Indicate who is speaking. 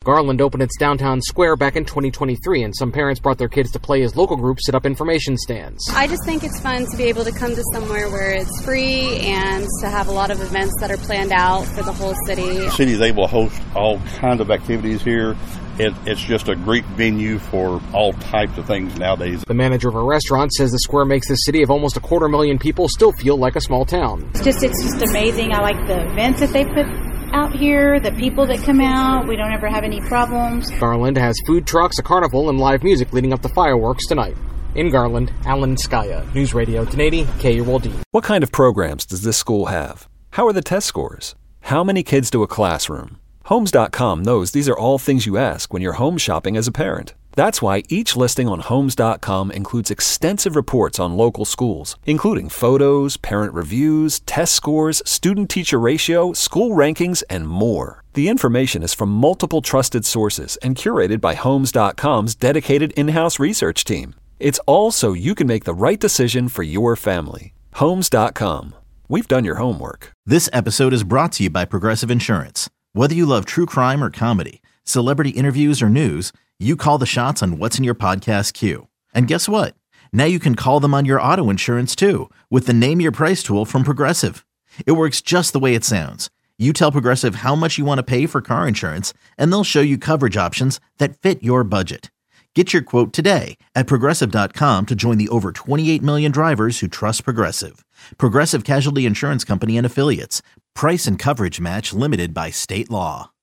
Speaker 1: Garland opened its downtown square back in 2023, and some parents brought their kids to play as local groups set up information stands.
Speaker 2: I just think it's fun to be able to come to somewhere where it's free and to have a lot of events that are planned out for the whole city.
Speaker 3: The city is able to host all kinds of activities here. It's just a great venue for all types of things nowadays.
Speaker 1: The manager of a restaurant says the square makes the city of almost 250,000 people still feel like a small town.
Speaker 4: It's just amazing. I like the events that they put out here, the people that come out. We don't ever have any problems.
Speaker 1: Garland has food trucks, a carnival, and live music leading up to fireworks tonight. In Garland, Alan Skaya, News Radio 1080 KULD.
Speaker 5: What kind of programs does this school have? How are the test scores? How many kids to a classroom? Homes.com knows these are all things you ask when you're home shopping as a parent. That's why each listing on Homes.com includes extensive reports on local schools, including photos, parent reviews, test scores, student-teacher ratio, school rankings, and more. The information is from multiple trusted sources and curated by Homes.com's dedicated in-house research team. It's all so you can make the right decision for your family. Homes.com. We've done your homework.
Speaker 6: This episode is brought to you by Progressive Insurance. Whether you love true crime or comedy, celebrity interviews or news, you call the shots on what's in your podcast queue. And guess what? Now you can call them on your auto insurance too with the Name Your Price tool from Progressive. It works just the way it sounds. You tell Progressive how much you want to pay for car insurance, and they'll show you coverage options that fit your budget. Get your quote today at Progressive.com to join the over 28 million drivers who trust Progressive. Progressive Casualty Insurance Company and Affiliates. Price and coverage match limited by state law.